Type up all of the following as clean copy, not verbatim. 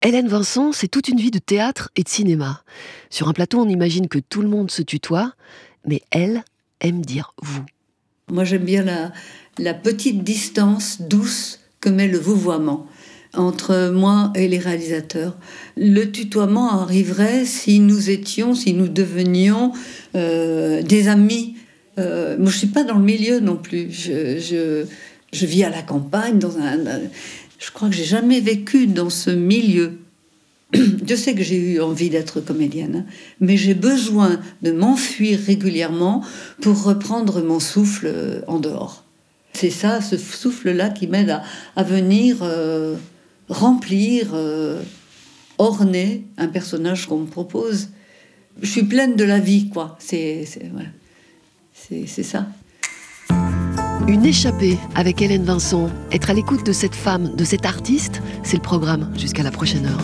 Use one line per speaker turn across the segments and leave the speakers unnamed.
Hélène Vincent, c'est toute une vie de théâtre et de cinéma. Sur un plateau, on imagine que tout le monde se tutoie, mais elle aime dire « vous ».
Moi, j'aime bien la petite distance douce que met le vouvoiement entre moi et les réalisateurs. Le tutoiement arriverait si nous devenions des amis. Moi, je ne suis pas dans le milieu non plus. Je vis à la campagne, je crois que j'ai jamais vécu dans ce milieu. Je sais que j'ai eu envie d'être comédienne, mais j'ai besoin de m'enfuir régulièrement pour reprendre mon souffle en dehors. C'est ça, ce souffle-là qui m'aide à venir remplir, orner un personnage qu'on me propose. Je suis pleine de la vie, quoi. C'est ça.
Une échappée avec Hélène Vincent. Être à l'écoute de cette femme, de cet artiste, c'est le programme jusqu'à la prochaine heure.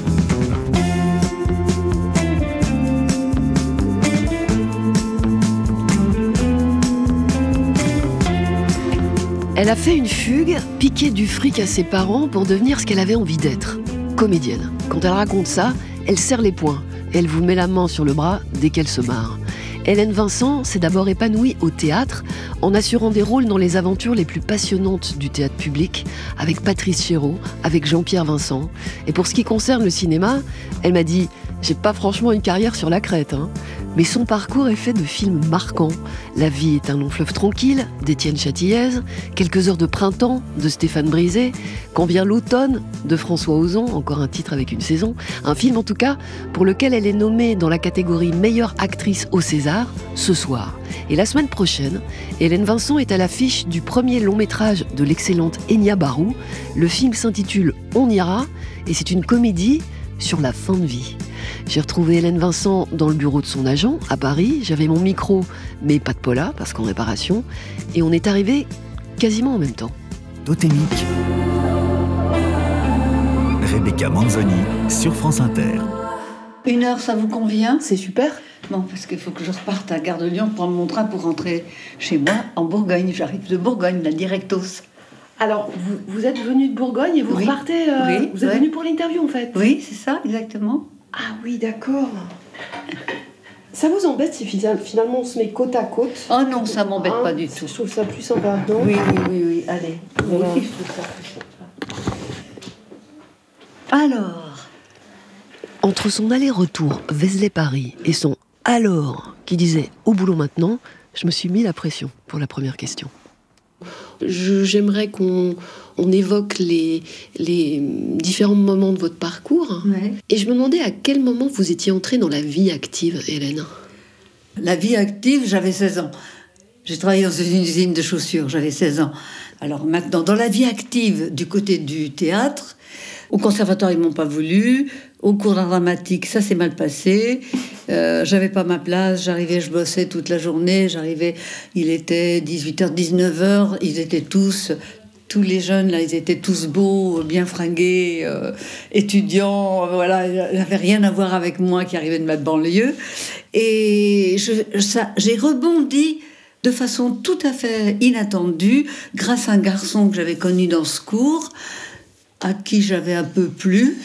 Elle a fait une fugue, piqué du fric à ses parents pour devenir ce qu'elle avait envie d'être, comédienne. Quand elle raconte ça, elle serre les poings. Elle vous met la main sur le bras dès qu'elle se marre. Hélène Vincent s'est d'abord épanouie au théâtre en assurant des rôles dans les aventures les plus passionnantes du théâtre public, avec Patrice Chéreau, avec Jean-Pierre Vincent. Et pour ce qui concerne le cinéma, elle m'a dit « J'ai pas franchement une carrière sur la crête, hein ». Mais son parcours est fait de films marquants. La vie est un long fleuve tranquille d'Étienne Châtillaise, Quelques heures de printemps de Stéphane Brisé, Quand vient l'automne de François Ozon, encore un titre avec une saison, un film en tout cas pour lequel elle est nommée dans la catégorie meilleure actrice au César ce soir. Et la semaine prochaine, Hélène Vincent est à l'affiche du premier long métrage de l'excellente Enya Barou. Le film s'intitule On ira et c'est une comédie sur la fin de vie. J'ai retrouvé Hélène Vincent dans le bureau de son agent, à Paris. J'avais mon micro, mais pas de Paula, parce qu'en réparation. Et on est arrivés quasiment en même temps.
Totémique. Rebecca Manzoni sur France Inter.
1 heure, ça vous convient ?
C'est super.
Bon, parce qu'il faut que je reparte à Gare de Lyon pour prendre mon train pour rentrer chez moi en Bourgogne. J'arrive de Bourgogne, la directos.
Alors, vous êtes venu de Bourgogne et vous repartez... vous êtes venu pour l'interview, en fait ?
Oui, c'est ça, exactement.
Ah oui, d'accord. Ça vous embête si finalement on se met côte à côte ?
Oh non, ça m'embête pas du tout.
Je trouve ça plus sympa, non ?
Oui, allez.
Voilà.
Oui, je trouve ça plus sympa. Alors,
entre son aller-retour Vézelay-Paris et son « alors » qui disait « au boulot maintenant », je me suis mis la pression pour la première question.
J'aimerais qu'on évoque les différents moments de votre parcours.
Ouais.
Et je me demandais à quel moment vous étiez entrée dans la vie active, Hélène.
La vie active, j'avais 16 ans. J'ai travaillé dans une usine de chaussures, j'avais 16 ans. Alors maintenant, dans la vie active du côté du théâtre, au conservatoire, ils m'ont pas voulu. Au cours d'art dramatique, ça s'est mal passé. J'avais pas ma place. J'arrivais, je bossais toute la journée. Il était 18h, 19h. Ils étaient tous les jeunes, là, ils étaient tous beaux, bien fringués, étudiants. Voilà, ça n'avait rien à voir avec moi qui arrivais de ma banlieue. Et j'ai rebondi de façon tout à fait inattendue grâce à un garçon que j'avais connu dans ce cours, à qui j'avais un peu plu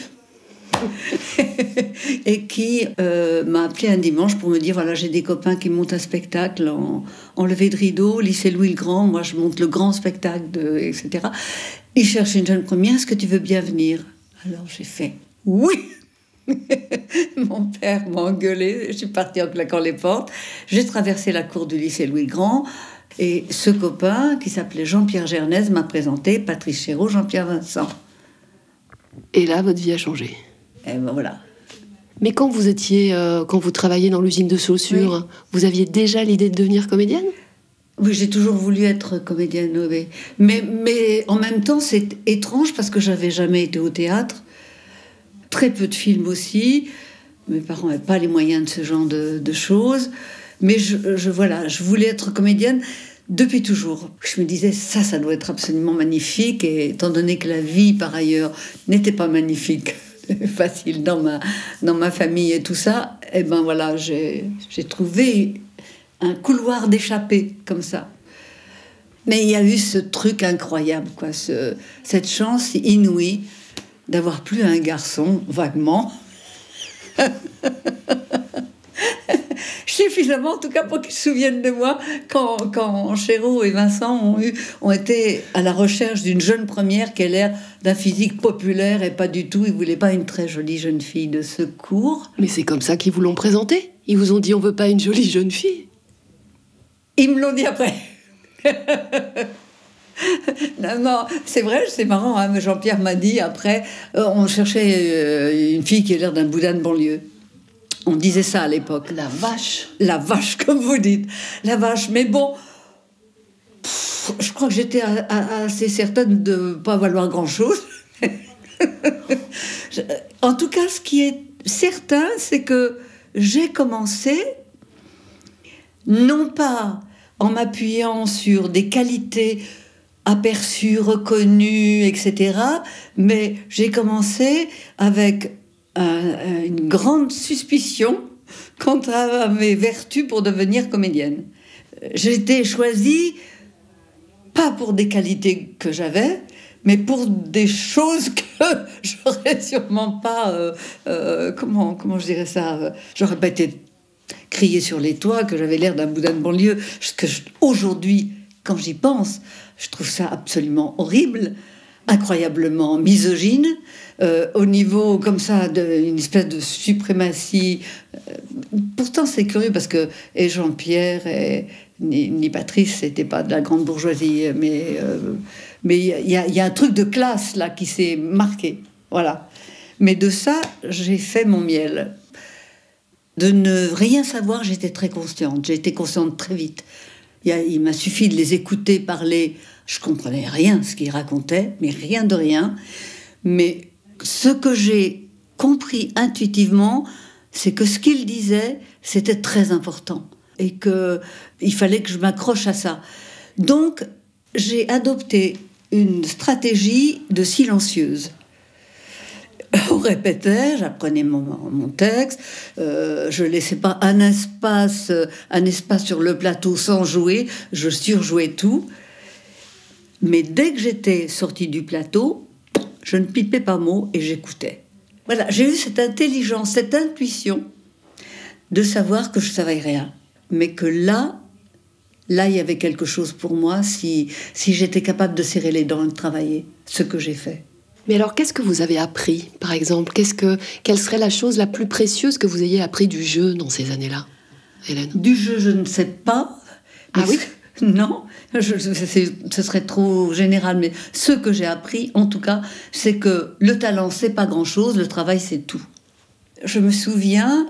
et qui m'a appelé un dimanche pour me dire voilà, j'ai des copains qui montent un spectacle en levée de rideau, lycée Louis-le-Grand, moi je monte le grand spectacle, etc. Ils cherchent une jeune première, est-ce que tu veux bien venir ? Alors j'ai fait oui. Mon père m'a engueulé, je suis partie en claquant les portes, j'ai traversé la cour du lycée Louis-le-Grand. Et ce copain, qui s'appelait Jean-Pierre Gernaise, m'a présenté Patrice Chéreau, Jean-Pierre Vincent.
Et là, votre vie a changé.
Et ben voilà.
Mais quand vous travailliez dans l'usine de chaussures, vous aviez déjà l'idée de devenir comédienne ?
Oui, j'ai toujours voulu être comédienne, oui. Mais en même temps, c'est étrange parce que j'avais jamais été au théâtre. Très peu de films aussi. Mes parents n'avaient pas les moyens de ce genre de choses. Mais je voulais être comédienne depuis toujours. Je me disais, ça doit être absolument magnifique. Et étant donné que la vie, par ailleurs, n'était pas magnifique, facile dans ma famille et tout ça, et ben voilà, j'ai trouvé un couloir d'échappée comme ça. Mais il y a eu ce truc incroyable, quoi, cette chance inouïe d'avoir plu à un garçon, vaguement. Suffisamment, en tout cas, pour qu'ils se souviennent de moi, quand Chéreau et Vincent ont été à la recherche d'une jeune première qui a l'air d'un physique populaire et pas du tout. Ils ne voulaient pas une très jolie jeune fille de secours.
Mais c'est comme ça qu'ils vous l'ont présenté. Ils vous ont dit, on veut pas une jolie jeune fille.
Ils me l'ont dit après. Non, c'est vrai, c'est marrant, hein, mais Jean-Pierre m'a dit après, on cherchait une fille qui a l'air d'un boudin de banlieue. On disait ça à l'époque.
La vache.
La vache, comme vous dites. La vache. Mais bon, je crois que j'étais assez certaine de ne pas valoir grand-chose. En tout cas, ce qui est certain, c'est que j'ai commencé, non pas en m'appuyant sur des qualités aperçues, reconnues, etc., mais j'ai commencé avec une grande suspicion quant à mes vertus pour devenir comédienne. J'ai été choisie pas pour des qualités que j'avais, mais pour des choses que j'aurais sûrement pas... comment je dirais ça, j'aurais pas été criée sur les toits, que j'avais l'air d'un boudin de banlieue. Aujourd'hui, quand j'y pense, je trouve ça absolument horrible, incroyablement misogyne, au niveau comme ça d'une espèce de suprématie. Pourtant c'est curieux parce que et Jean-Pierre ni Patrice c'était pas de la grande bourgeoisie, mais il y a un truc de classe là qui s'est marqué, voilà. Mais de ça j'ai fait mon miel. De ne rien savoir, j'étais très consciente. J'ai été consciente très vite. Il m'a suffi de les écouter parler. Je comprenais rien ce qu'ils racontaient, mais rien de rien. Mais ce que j'ai compris intuitivement, c'est que ce qu'ils disaient, c'était très important. Et qu'il fallait que je m'accroche à ça. Donc, j'ai adopté une stratégie de silencieuse. On répétait, j'apprenais mon texte, je laissais pas un espace sur le plateau sans jouer, je surjouais tout. Mais dès que j'étais sortie du plateau, je ne pipais pas mot et j'écoutais. Voilà, j'ai eu cette intelligence, cette intuition de savoir que je savais rien. Mais que là, il y avait quelque chose pour moi si j'étais capable de serrer les dents et de travailler, ce que j'ai fait.
Mais alors, qu'est-ce que vous avez appris, par exemple ? Quelle serait la chose la plus précieuse que vous ayez appris du jeu dans ces années-là, Hélène ?
Du jeu, je ne sais pas.
Ah oui ?
Non, ce serait trop général, mais ce que j'ai appris, en tout cas, c'est que le talent, c'est pas grand-chose, le travail, c'est tout. Je me souviens,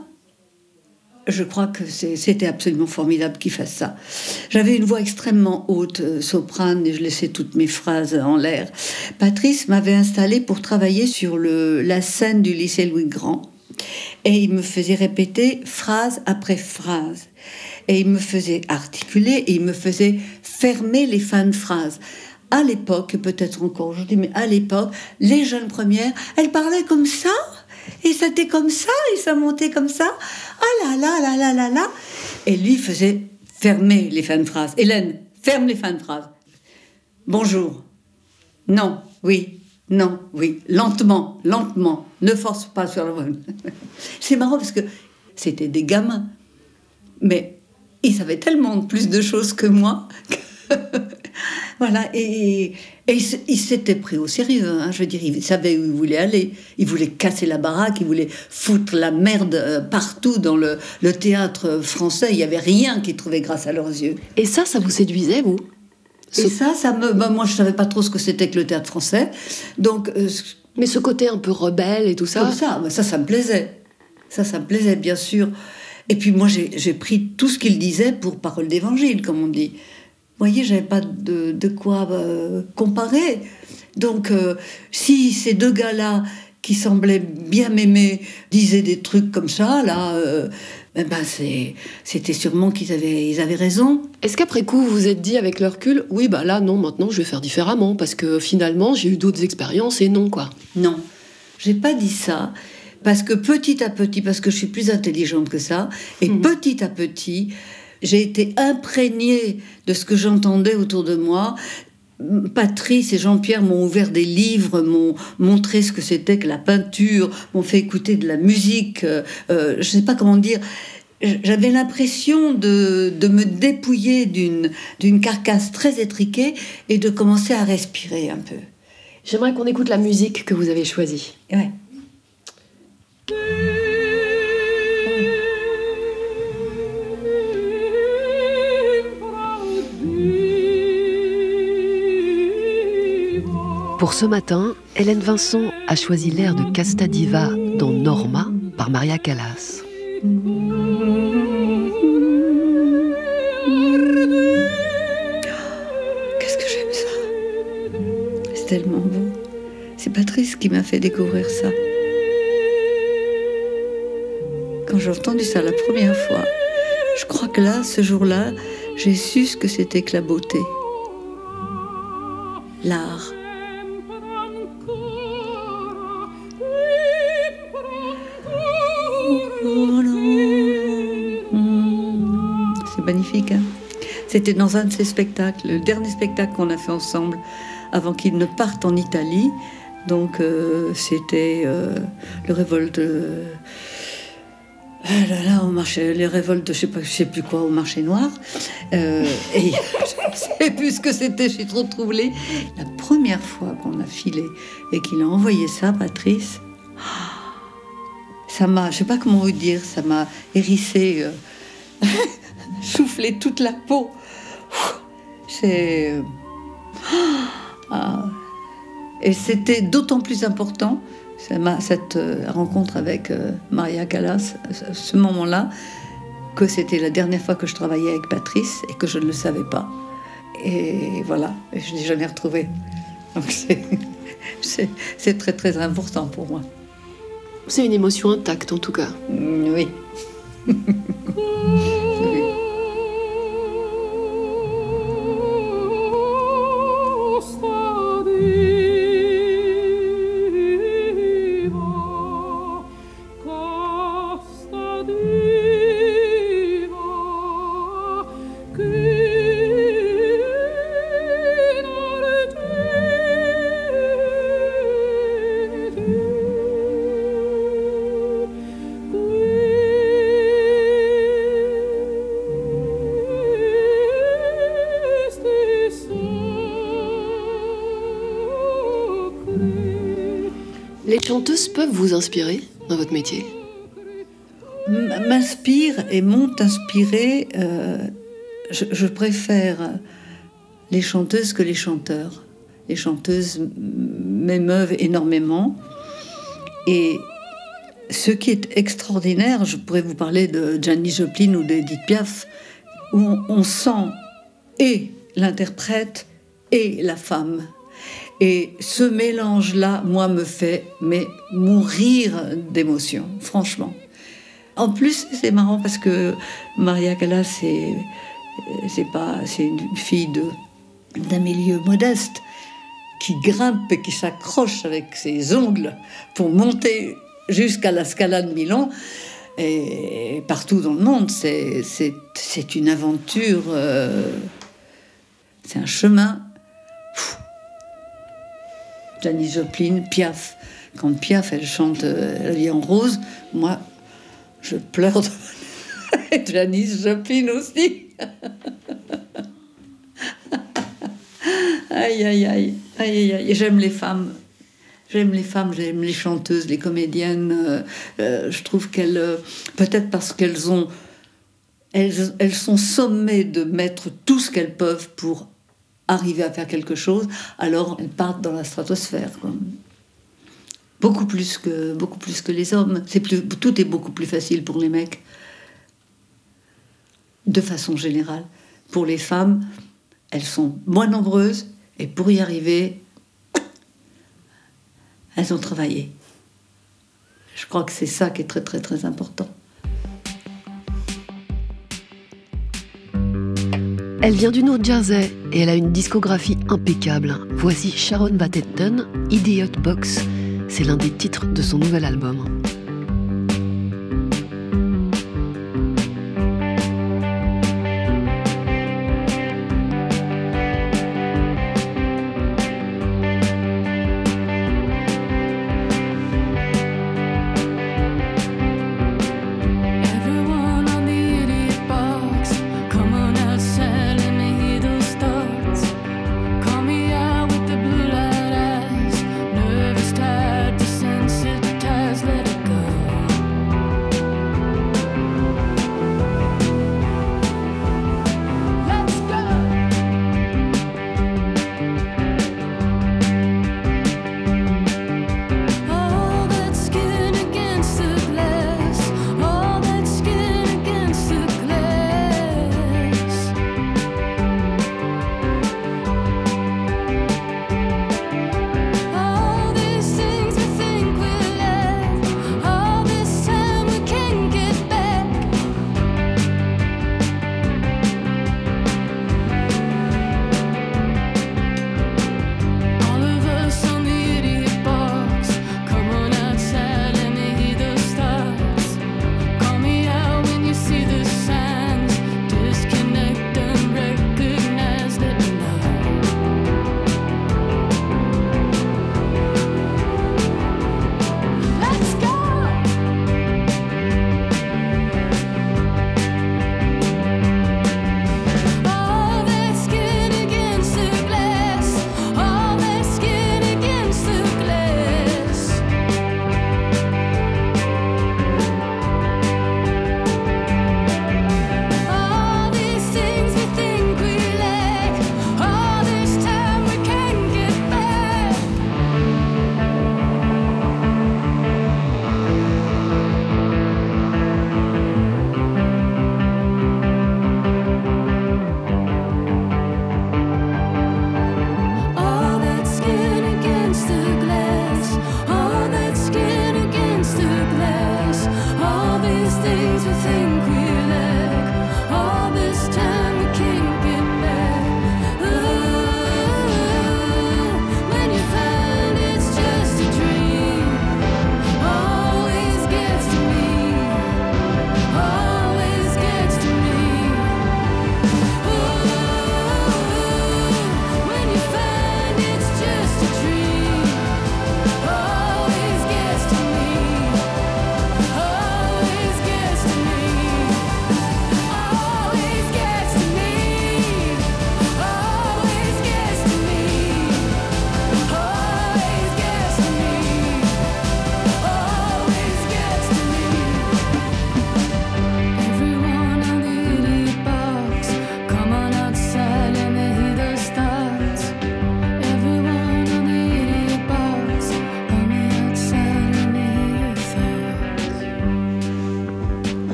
je crois que c'était absolument formidable qu'il fasse ça. J'avais une voix extrêmement haute, soprane, et je laissais toutes mes phrases en l'air. Patrice m'avait installée pour travailler sur la scène du lycée Louis-Grand, et il me faisait répéter phrase après phrase. Et il me faisait articuler et il me faisait fermer les fins de phrases. À l'époque, et peut-être encore aujourd'hui, mais à l'époque, les jeunes premières, elles parlaient comme ça, et c'était comme ça, et ça montait comme ça. Ah là là là là là là. Et lui faisait fermer les fins de phrases. Hélène, ferme les fins de phrases. Bonjour. Non, oui, non, oui. Lentement, lentement. Ne force pas sur la voix. C'est marrant parce que c'était des gamins. Mais il savait tellement plus de choses que moi. Voilà, et il s'était pris au sérieux. Hein, je veux dire, il savait où il voulait aller. Il voulait casser la baraque, il voulait foutre la merde partout dans le théâtre français. Il n'y avait rien qu'ils trouvaient grâce à leurs yeux.
Et ça vous séduisait, vous ?
Et moi, je ne savais pas trop ce que c'était que le théâtre français. Donc,
mais ce côté un peu rebelle et tout ça ?
Comme ça me plaisait. Ça me plaisait, bien sûr. Et puis moi, j'ai pris tout ce qu'il disait pour parole d'évangile, comme on dit. Vous voyez, j'avais pas de quoi comparer. Donc, si ces deux gars-là, qui semblaient bien m'aimer, disaient des trucs comme ça, là, c'était sûrement qu'ils avaient raison.
Est-ce qu'après coup, vous vous êtes dit avec le recul, oui, là, non, maintenant, je vais faire différemment, parce que finalement, j'ai eu d'autres expériences et non, quoi.
Non, j'ai pas dit ça. Parce que petit à petit, parce que je suis plus intelligente que ça, et petit à petit, j'ai été imprégnée de ce que j'entendais autour de moi. Patrice et Jean-Pierre m'ont ouvert des livres, m'ont montré ce que c'était que la peinture, m'ont fait écouter de la musique. Je ne sais pas comment dire. J'avais l'impression de me dépouiller d'une carcasse très étriquée et de commencer à respirer un peu.
J'aimerais qu'on écoute la musique que vous avez choisie.
Ouais.
Pour ce matin, Hélène Vincent a choisi l'air de Casta Diva dans Norma par Maria Callas.
Qu'est-ce que j'aime ça! C'est tellement beau. C'est Patrice qui m'a fait découvrir ça. Quand j'ai entendu ça la première fois, je crois que là, ce jour-là, j'ai su ce que c'était que la beauté. L'art. C'est magnifique, hein? C'était dans un de ses spectacles, le dernier spectacle qu'on a fait ensemble avant qu'il ne parte en Italie. Donc c'était le révolte... au marché, les révoltes, je sais plus quoi, au marché noir. Et je sais plus ce que c'était, je suis trop troublée. La première fois qu'on a filé et qu'il a envoyé ça, Patrice, ça m'a, je sais pas comment vous dire, ça m'a hérissé, soufflé toute la peau. C'est... Et c'était d'autant plus important, cette rencontre avec Maria Callas, ce moment-là, que c'était la dernière fois que je travaillais avec Patrice et que je ne le savais pas. Et voilà, je ne l'ai jamais retrouvé. Donc c'est très très important pour moi.
C'est une émotion intacte en tout cas.
Oui. Oui.
Les chanteuses peuvent vous inspirer dans votre métier?
M'inspire et m'ont inspiré. Je préfère les chanteuses que les chanteurs. Les chanteuses m'émeuvent énormément. Et ce qui est extraordinaire, je pourrais vous parler de Janis Joplin ou d'Edith Piaf, où on sent et l'interprète et la femme. Et ce mélange-là, moi, me fait mourir d'émotion, franchement. En plus, c'est marrant parce que Maria Callas, c'est une fille d'un milieu modeste qui grimpe et qui s'accroche avec ses ongles pour monter jusqu'à la Scala de Milan. Et partout dans le monde, c'est une aventure, c'est un chemin. Janis Joplin, Piaf. Quand Piaf, elle chante La vie en rose, moi, je pleure. Janis Joplin aussi. Aïe, aïe, aïe. Aïe, aïe, aïe. Et j'aime les femmes. J'aime les chanteuses, les comédiennes. Je trouve qu'elles, peut-être parce qu'elles sont sommées de mettre tout ce qu'elles peuvent pour arriver à faire quelque chose, alors elles partent dans la stratosphère, quoi. Beaucoup plus que les hommes. Tout est beaucoup plus facile pour les mecs, de façon générale. Pour les femmes, elles sont moins nombreuses, et pour y arriver, elles ont travaillé. Je crois que c'est ça qui est très très très important.
Elle vient du New Jersey et elle a une discographie impeccable. Voici Sharon Van Etten, Idiot Box. C'est l'un des titres de son nouvel album.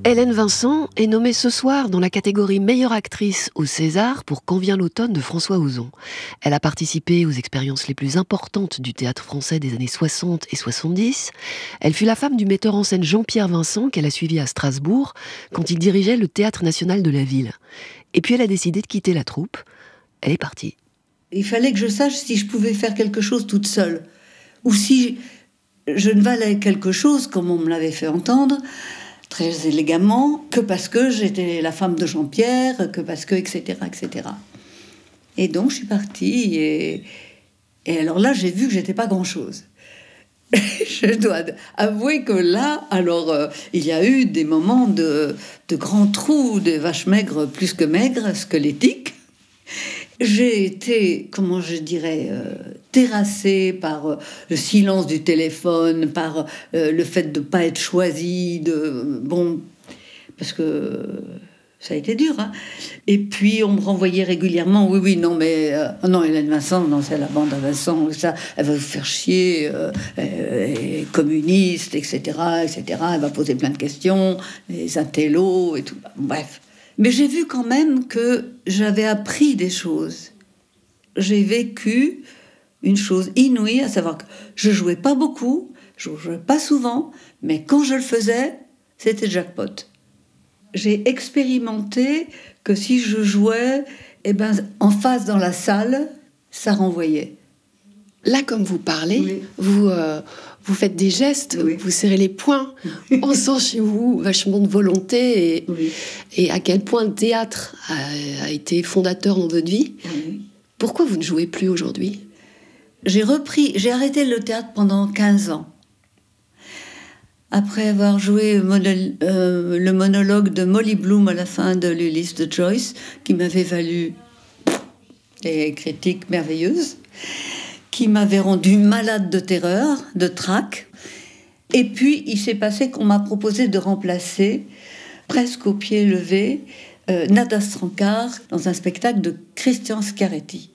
Hélène Vincent est nommée ce soir dans la catégorie meilleure actrice au César pour Quand vient l'automne de François Ozon. Elle a participé aux expériences les plus importantes du théâtre français des années 60 et 70. Elle fut la femme du metteur en scène Jean-Pierre Vincent qu'elle a suivi à Strasbourg quand il dirigeait le Théâtre national de la ville. Et puis elle a décidé de quitter la troupe. Elle est partie.
Il fallait que je sache si je pouvais faire quelque chose toute seule ou si je ne valais quelque chose, comme on me l'avait fait entendre, très élégamment, que parce que j'étais la femme de Jean-Pierre, que parce que, etc., etc. Et donc, je suis partie, et alors là, j'ai vu que j'étais pas grand-chose. Je dois avouer que là, alors, il y a eu des moments de grands trous, de vaches maigres plus que maigres, squelettiques. J'ai été, comment je dirais, terrassée par le silence du téléphone, par le fait de ne pas être choisie, parce que ça a été dur, hein. Et puis on me renvoyait régulièrement, oui, non, mais non, Hélène Vincent, non, c'est la bande à Vincent, ça, elle va vous faire chier, elle est communiste, etc., elle va poser plein de questions, les intellos et tout, bref. Mais j'ai vu quand même que j'avais appris des choses. J'ai vécu une chose inouïe, à savoir que je jouais pas beaucoup, je jouais pas souvent, mais quand je le faisais, c'était jackpot. J'ai expérimenté que si je jouais, en face dans la salle, ça renvoyait.
Là, comme vous parlez,
oui.
Vous faites des gestes,
oui.
Vous serrez les poings. On sent chez vous vachement de volonté et à quel point le théâtre a été fondateur dans votre vie.
Oui.
Pourquoi vous ne jouez plus aujourd'hui ?
J'ai arrêté le théâtre pendant 15 ans. Après avoir joué le monologue de Molly Bloom à la fin de l'Ulysse de Joyce, qui m'avait valu des critiques merveilleuses, qui m'avait rendu malade de terreur, de trac. Et puis, il s'est passé qu'on m'a proposé de remplacer, presque au pied levé, Nada Strankar dans un spectacle de Christian Schiaretti.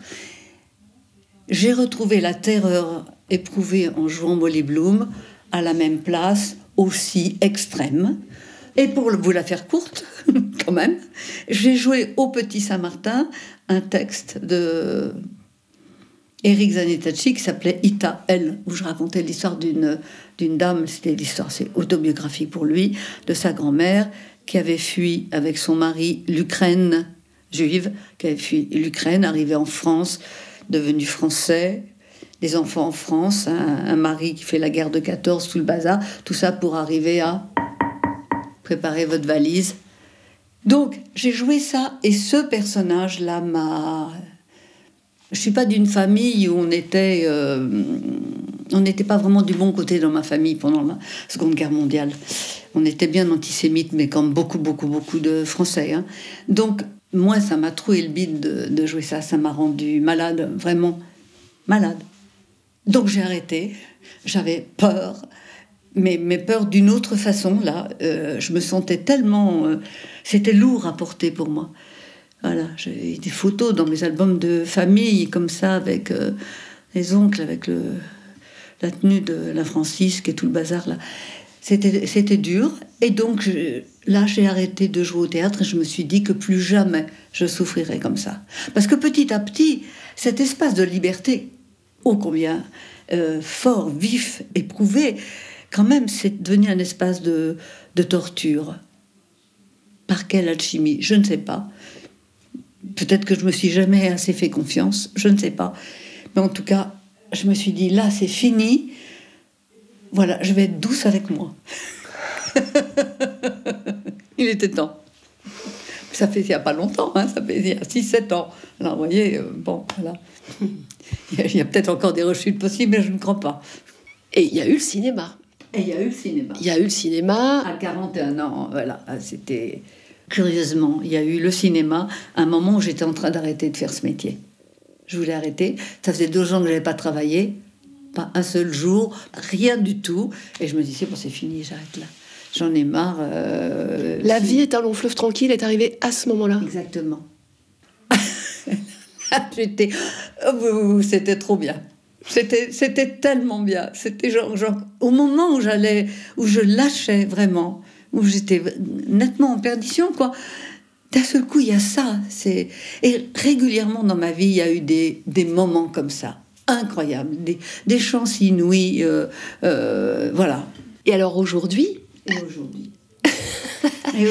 J'ai retrouvé la terreur éprouvée en jouant Molly Bloom à la même place, aussi extrême. Et pour vous la faire courte, quand même, j'ai joué au Petit Saint-Martin un texte de Éric Zanettacci qui s'appelait Ita, elle, où je racontais l'histoire d'une dame, c'est autobiographique pour lui, de sa grand-mère qui avait fui avec son mari l'Ukraine juive, qui avait fui l'Ukraine, arrivé en France, devenu français, des enfants en France, un mari qui fait la guerre de 14, tout le bazar, tout ça pour arriver à préparer votre valise. Donc, j'ai joué ça, et ce personnage-là m'a... Je ne suis pas d'une famille où on n'était pas vraiment du bon côté dans ma famille pendant la Seconde Guerre mondiale. On était bien antisémites, mais comme beaucoup de Français. Hein. Donc, moi, ça m'a troué le bide de jouer ça. Ça m'a rendu malade, vraiment malade. Donc, j'ai arrêté. J'avais peur, mais peur d'une autre façon. Là, je me sentais tellement... c'était lourd à porter pour moi. Voilà, j'ai des photos dans mes albums de famille, comme ça, avec les oncles, avec la tenue de la Francisque et tout le bazar, là. C'était dur. Et donc, là, j'ai arrêté de jouer au théâtre et je me suis dit que plus jamais je souffrirais comme ça. Parce que petit à petit, cet espace de liberté, ô combien fort, vif, éprouvé, quand même, c'est devenu un espace de torture. Par quelle alchimie ? Je ne sais pas. Peut-être que je me suis jamais assez fait confiance, je ne sais pas. Mais en tout cas, je me suis dit, là, c'est fini. Voilà, je vais être douce avec moi. Il était temps. Ça fait il n'y a pas longtemps, hein, ça fait il y a 6-7 ans. Alors, vous voyez, bon, voilà. Il y a peut-être encore des rechutes possibles, mais je ne crois pas.
Et il y a eu le cinéma.
Il y a eu le
cinéma.
À 41 ans, voilà, c'était... Curieusement, il y a eu le cinéma, un moment où j'étais en train d'arrêter de faire ce métier. Je voulais arrêter. Ça faisait 2 ans que je n'avais pas travaillé, pas un seul jour, rien du tout. Et je me disais, bon, c'est fini, j'arrête là. J'en ai marre.
La vie est un long fleuve tranquille est arrivée à ce moment-là.
Exactement. C'était trop bien. C'était tellement bien. C'était genre au moment où je lâchais vraiment, où j'étais nettement en perdition, quoi. D'un seul coup, il y a ça. Et régulièrement dans ma vie, il y a eu des moments comme ça, incroyables, des chances inouïes, voilà.
Et alors aujourd'hui
Et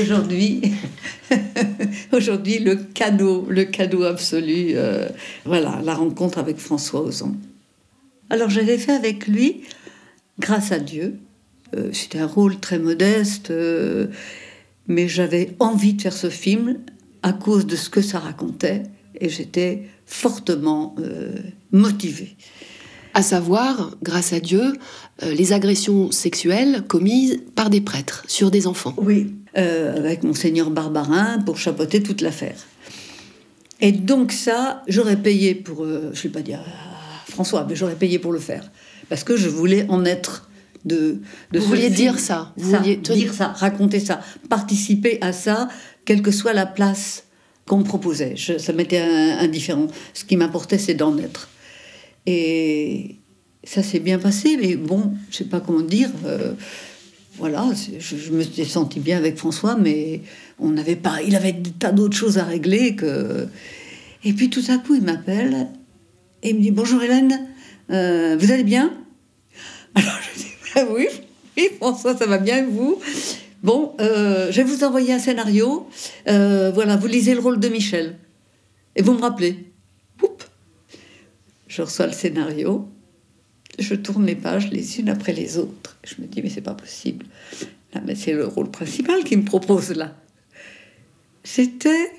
aujourd'hui, le cadeau absolu, voilà, la rencontre avec François Ozon. Alors, je l'ai fait avec lui, grâce à Dieu. C'était un rôle très modeste, mais j'avais envie de faire ce film à cause de ce que ça racontait, et j'étais fortement motivée.
À savoir, grâce à Dieu, les agressions sexuelles commises par des prêtres sur des enfants.
Oui, avec Monseigneur Barbarin pour chapeauter toute l'affaire. Et donc ça, j'aurais payé pour... je ne vais pas dire à François, mais j'aurais payé pour le faire. Parce que je voulais en être de
vous vouliez dire ça, vous vouliez
dire ça, raconter ça, participer à ça, quelle que soit la place qu'on me proposait. Ça m'était indifférent. Ce qui m'importait, c'est d'en être. Et ça s'est bien passé, mais bon, je sais pas comment dire. Voilà, je me suis sentie bien avec François, mais il avait des tas d'autres choses à régler Et puis tout à coup, il m'appelle et il me dit: bonjour Hélène, vous allez bien? Alors je dis: oui, François, ça va bien, et vous? Bon, je vais vous envoyer un scénario. Voilà, vous lisez le rôle de Michel et vous me rappelez. Oups. Je reçois le scénario, je tourne les pages les unes après les autres. Je me dis: mais c'est pas possible. Là, mais c'est le rôle principal qu'il me propose là. C'était...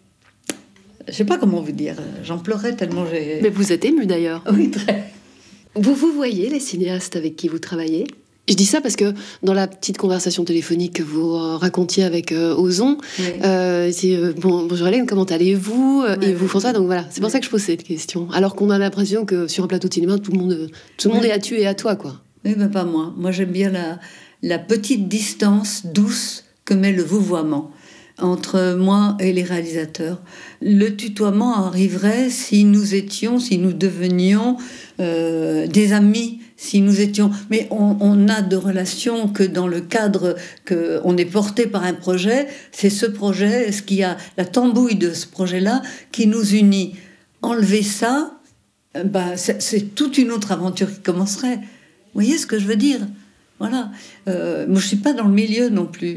Je sais pas comment vous dire. J'en pleurais tellement j'ai...
Mais vous êtes émue d'ailleurs.
Oui, très.
Vous voyez les cinéastes avec qui vous travaillez? Je dis ça parce que dans la petite conversation téléphonique que vous racontiez avec Ozon,
Oui.
c'est bonjour Hélène, comment allez-vous? Et vous, François, donc voilà, c'est pour
Oui.
ça que je pose cette question. Alors qu'on a l'impression que sur un plateau de cinéma, tout le monde est à tu et à toi, quoi.
Oui, mais pas moi. Moi, j'aime bien la petite distance douce que met le vouvoiement entre moi et les réalisateurs. Le tutoiement arriverait si nous devenions des amis, si nous étions... Mais on n'a de relation que dans le cadre qu'on est porté par un projet. C'est ce projet, ce qu'il y a, la tambouille de ce projet-là qui nous unit. Enlever ça, c'est toute une autre aventure qui commencerait. Vous voyez ce que je veux dire? Voilà. Moi, je ne suis pas dans le milieu non plus.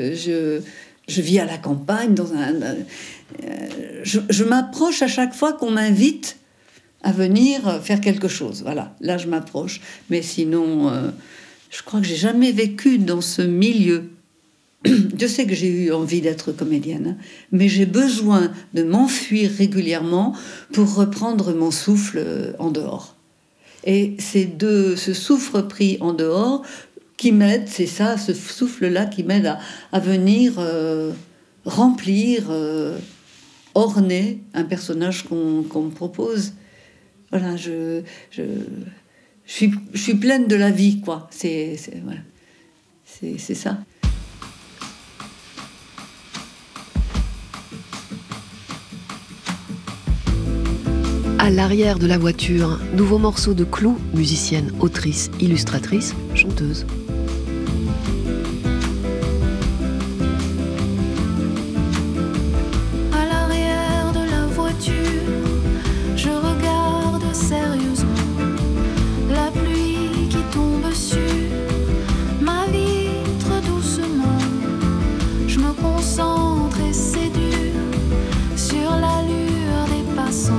Je vis à la campagne, je m'approche à chaque fois qu'on m'invite à venir faire quelque chose. Voilà, là je m'approche. Mais sinon, je crois que j'ai jamais vécu dans ce milieu. Je sais que j'ai eu envie d'être comédienne, mais j'ai besoin de m'enfuir régulièrement pour reprendre mon souffle en dehors. Et c'est de ce souffle pris en dehors qui m'aide, c'est ça, ce souffle-là qui m'aide à venir remplir, orner un personnage qu'on me propose. Voilà, je suis pleine de la vie, quoi. C'est ça.
À l'arrière de la voiture, nouveau morceau de Clou, musicienne, autrice, illustratrice, chanteuse.
À l'arrière de la voiture, je regarde sérieusement la pluie qui tombe sur ma vitre doucement. Je me concentre et c'est dur sur l'allure des passants.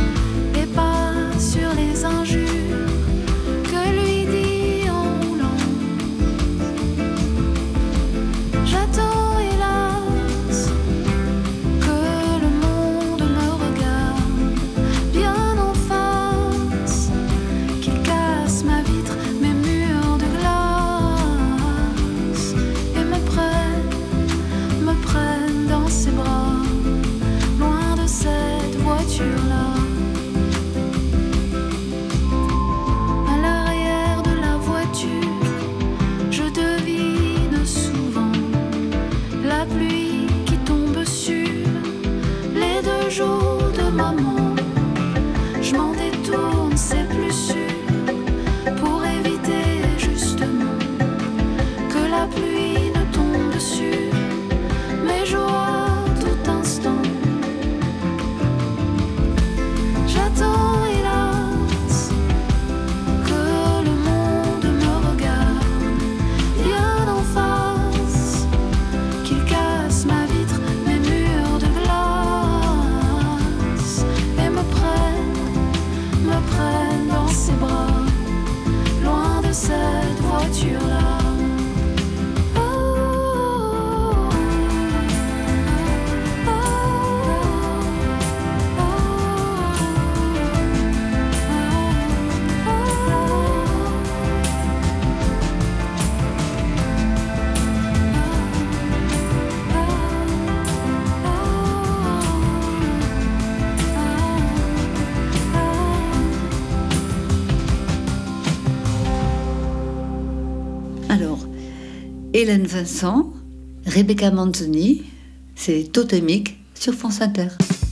Sur les injures que lui dit en roulant.
Hélène Vincent, Rebecca Manzoni, c'est Totémique sur France Inter.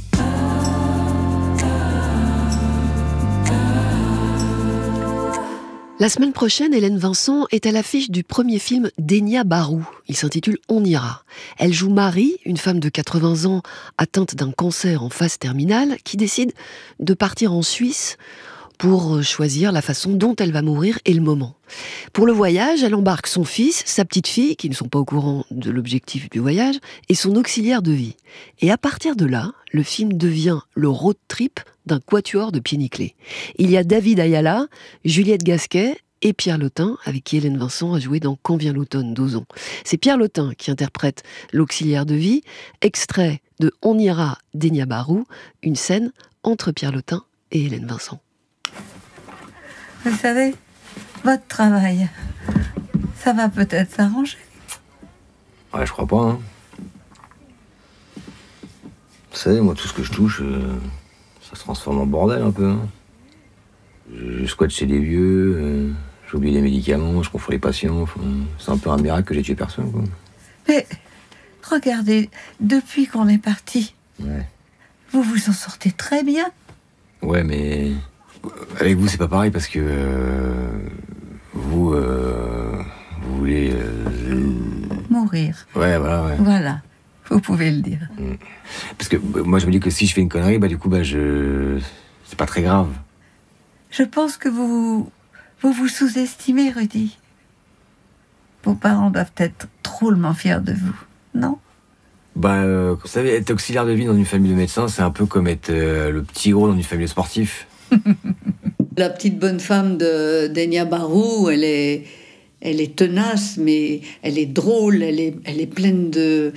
La semaine prochaine, Hélène Vincent est à l'affiche du premier film d'Enya Barou. Il s'intitule On ira. Elle joue Marie, une femme de 80 ans atteinte d'un cancer en phase terminale, qui décide de partir en Suisse pour choisir la façon dont elle va mourir et le moment. Pour le voyage, elle embarque son fils, sa petite fille, qui ne sont pas au courant de l'objectif du voyage, et son auxiliaire de vie. Et à partir de là, le film devient le road trip d'un quatuor de pieds nickelés. Il y a David Ayala, Juliette Gasquet et Pierre Lotin, avec qui Hélène Vincent a joué dans Quand vient l'automne d'Ozon. C'est Pierre Lotin qui interprète l'auxiliaire de vie, extrait de On ira d'Enya Barou, une scène entre Pierre Lotin et Hélène Vincent.
Vous savez, votre travail, ça va peut-être s'arranger.
Ouais, je crois pas, hein. Vous savez, moi, tout ce que je touche, ça se transforme en bordel un peu, hein. Je squatte chez des vieux, j'oublie les médicaments, je confonds les patients. Enfin, c'est un peu un miracle que j'ai tué personne, quoi.
Mais regardez, depuis qu'on est parti,
Ouais.
vous vous en sortez très bien.
Ouais, mais avec vous, c'est pas pareil parce que vous voulez.
Mourir.
Ouais, voilà, ouais.
Voilà, vous pouvez le dire.
Parce que moi, je me dis que si je fais une connerie, du coup, c'est pas très grave.
Je pense que vous vous sous-estimez, Rudy. Vos parents doivent être drôlement fiers de vous, non?
Vous savez, être auxiliaire de vie dans une famille de médecins, c'est un peu comme être le petit gros dans une famille de sportifs.
La petite bonne femme d'Enya Barou, elle est tenace, mais elle est drôle, elle est pleine de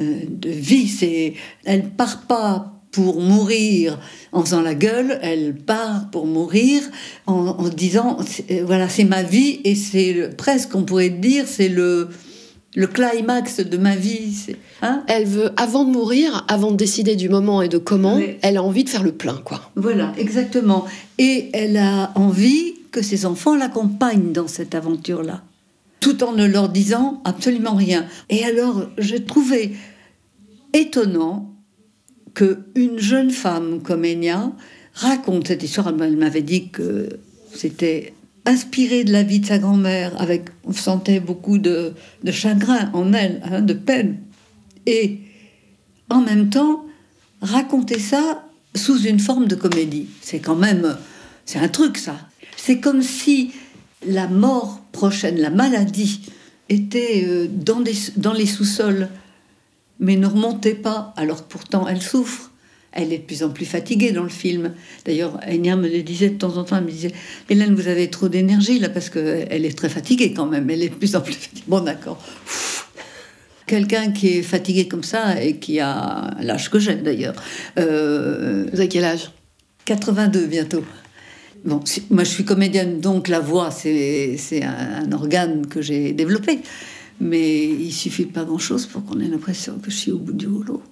vie. Elle part pas pour mourir en faisant la gueule, elle part pour mourir en disant voilà, c'est ma vie, et c'est presque, on pourrait dire, c'est le climax de ma vie. Hein,
elle veut, avant de mourir, avant de décider du moment et de comment,
oui.
Elle a envie de faire le plein, quoi.
Voilà, exactement. Et elle a envie que ses enfants l'accompagnent dans cette aventure-là, tout en ne leur disant absolument rien. Et alors, j'ai trouvé étonnant qu'une jeune femme comme Enya raconte cette histoire. Elle m'avait dit que c'était inspiré de la vie de sa grand-mère, on sentait beaucoup de chagrin en elle, hein, de peine. Et en même temps, raconter ça sous une forme de comédie. C'est un truc, ça. C'est comme si la mort prochaine, la maladie, était dans les sous-sols, mais ne remontait pas, alors que pourtant elle souffre. Elle est de plus en plus fatiguée dans le film. D'ailleurs, Enya me le disait de temps en temps, elle me disait « Hélène, vous avez trop d'énergie là, parce qu'elle est très fatiguée quand même, elle est de plus en plus fatiguée. » Bon, d'accord. Quelqu'un qui est fatigué comme ça, et qui a l'âge que j'ai d'ailleurs.
Vous avez quel âge ?
82 bientôt. Bon, moi je suis comédienne, donc la voix, c'est un organe que j'ai développé. Mais il suffit de pas grand-chose pour qu'on ait l'impression que je suis au bout du rouleau.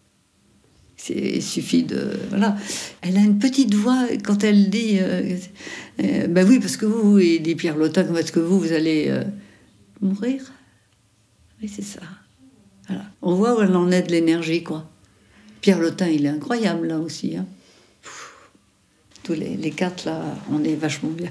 Il suffit de... Voilà. Elle a une petite voix quand elle dit... oui, parce que vous, il dit Pierre Lotin, comment est-ce que vous allez mourir? Oui, c'est ça. Voilà. On voit où elle en est de l'énergie, quoi. Pierre Lotin, il est incroyable, là aussi. Hein. Tous les quatre, là, on est vachement bien.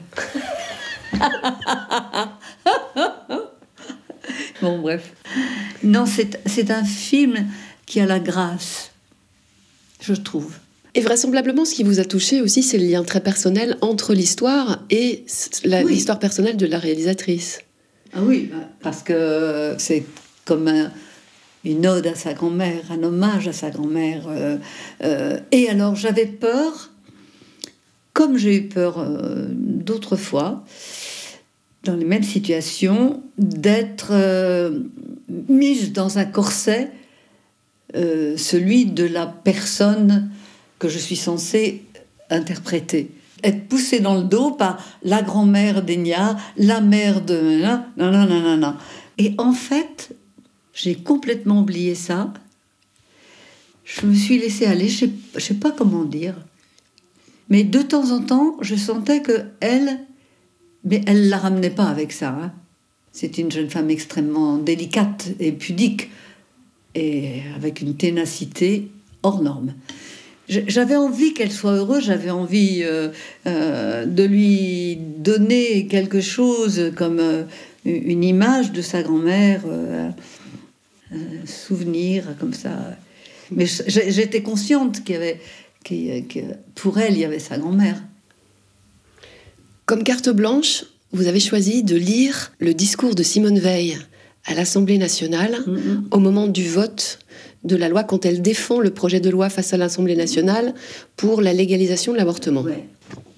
Bon, bref. Non, c'est un film qui a la grâce, je trouve.
Et vraisemblablement, ce qui vous a touché aussi, c'est le lien très personnel entre l'histoire et l'histoire personnelle de la réalisatrice.
Ah oui, parce que c'est comme une ode à sa grand-mère, un hommage à sa grand-mère. Et alors, j'avais peur, comme j'ai eu peur d'autres fois, dans les mêmes situations, d'être mise dans un corset, celui de la personne que je suis censée interpréter. Être poussée dans le dos par la grand-mère d'Enya, la mère de... Non. Et en fait, j'ai complètement oublié ça. Je me suis laissée aller, je sais pas comment dire. Mais de temps en temps, je sentais que elle... Mais elle la ramenait pas avec ça. Hein. C'est une jeune femme extrêmement délicate et pudique, et avec une ténacité hors norme. J'avais envie qu'elle soit heureuse, j'avais envie de lui donner quelque chose comme une image de sa grand-mère, un souvenir comme ça. Mais j'étais consciente que pour elle, il y avait sa grand-mère.
Comme carte blanche, vous avez choisi de lire le discours de Simone Veil à l'Assemblée nationale au moment du vote de la loi, quand elle défend le projet de loi face à l'Assemblée nationale pour la légalisation de l'avortement.
Ouais.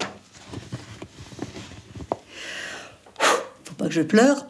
Faut pas que je pleure.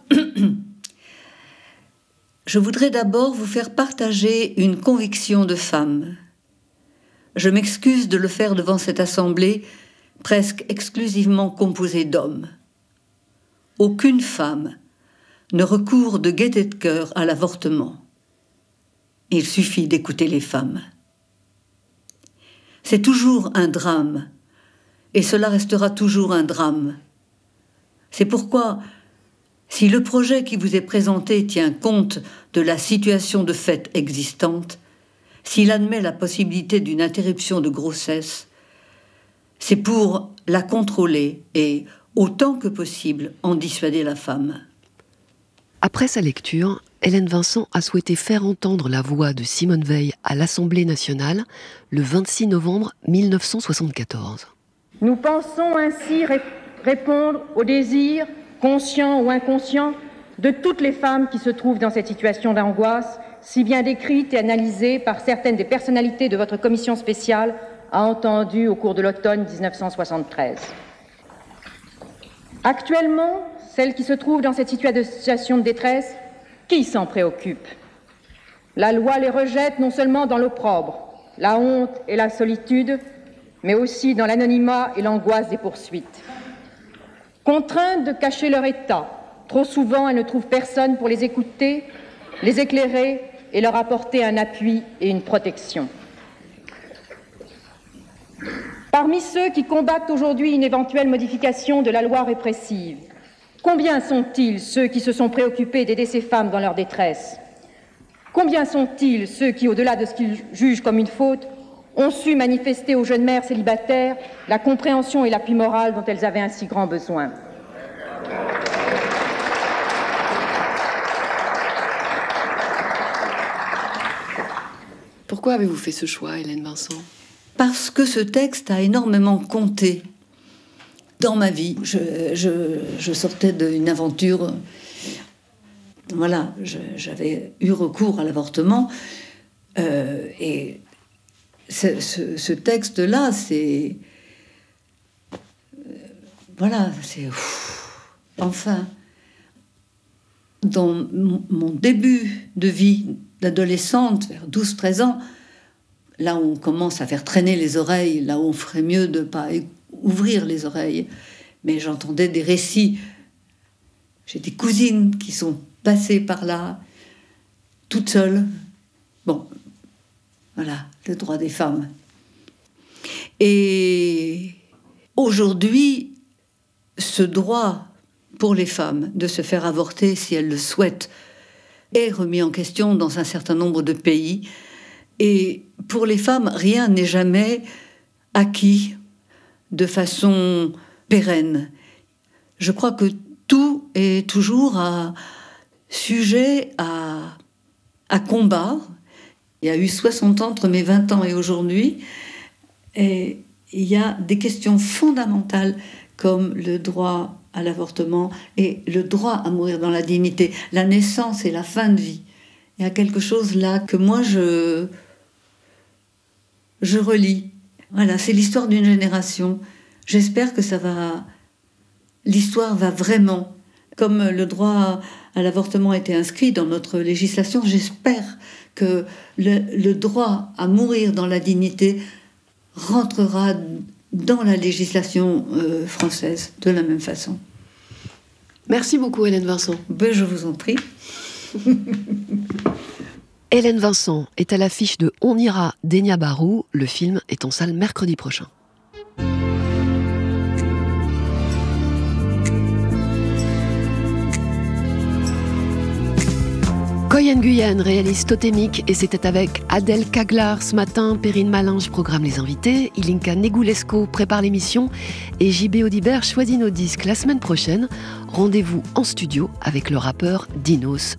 Je voudrais d'abord vous faire partager une conviction de femme. Je m'excuse de le faire devant cette assemblée presque exclusivement composée d'hommes. Aucune femme ne recourt de gaieté de cœur à l'avortement. Il suffit d'écouter les femmes. C'est toujours un drame, et cela restera toujours un drame. C'est pourquoi, si le projet qui vous est présenté tient compte de la situation de fait existante, s'il admet la possibilité d'une interruption de grossesse, c'est pour la contrôler et, autant que possible, en dissuader la femme.
Après sa lecture, Hélène Vincent a souhaité faire entendre la voix de Simone Veil à l'Assemblée nationale le 26 novembre 1974.
Nous pensons ainsi répondre aux désirs, conscients ou inconscients, de toutes les femmes qui se trouvent dans cette situation d'angoisse, si bien décrite et analysée par certaines des personnalités de votre commission spéciale a entendu au cours de l'automne 1973. Actuellement, celles qui se trouvent dans cette situation de détresse, qui s'en préoccupe? La loi les rejette non seulement dans l'opprobre, la honte et la solitude, mais aussi dans l'anonymat et l'angoisse des poursuites. Contraintes de cacher leur état, trop souvent elles ne trouvent personne pour les écouter, les éclairer et leur apporter un appui et une protection. Parmi ceux qui combattent aujourd'hui une éventuelle modification de la loi répressive, combien sont-ils ceux qui se sont préoccupés d'aider ces femmes dans leur détresse? Combien sont-ils ceux qui, au-delà de ce qu'ils jugent comme une faute, ont su manifester aux jeunes mères célibataires la compréhension et l'appui moral dont elles avaient un si grand besoin?
Pourquoi avez-vous fait ce choix, Hélène Vincent?
Parce que ce texte a énormément compté dans ma vie. Je sortais d'une aventure. Voilà, j'avais eu recours à l'avortement. Et ce texte-là, c'est... voilà, c'est... enfin, dans mon début de vie d'adolescente, vers 12-13 ans, là où on commence à faire traîner les oreilles, là où on ferait mieux de ne pas ouvrir les oreilles. Mais j'entendais des récits. J'ai des cousines qui sont passées par là, toutes seules. Bon, voilà, le droit des femmes. Et aujourd'hui, ce droit pour les femmes de se faire avorter si elles le souhaitent est remis en question dans un certain nombre de pays. Et pour les femmes, rien n'est jamais acquis de façon pérenne. Je crois que tout est toujours sujet à combat. Il y a eu 60 ans entre mes 20 ans et aujourd'hui. Et il y a des questions fondamentales comme le droit à l'avortement et le droit à mourir dans la dignité, la naissance et la fin de vie. Il y a quelque chose là que moi je relis. Voilà, c'est l'histoire d'une génération. J'espère que l'histoire va vraiment, comme le droit à l'avortement a été inscrit dans notre législation, j'espère que le droit à mourir dans la dignité rentrera dans la législation française de la même façon.
Merci beaucoup, Hélène Vincent.
Ben, je vous en prie.
Hélène Vincent est à l'affiche de On ira d'Enya Barou. Le film est en salle mercredi prochain. Koy Nguyen réalise Totémique et c'était avec Adèle Kaglar ce matin. Perrine Malinge programme les invités, Ilinka Negulesco prépare l'émission et JB Audibert choisit nos disques la semaine prochaine. Rendez-vous en studio avec le rappeur Dinos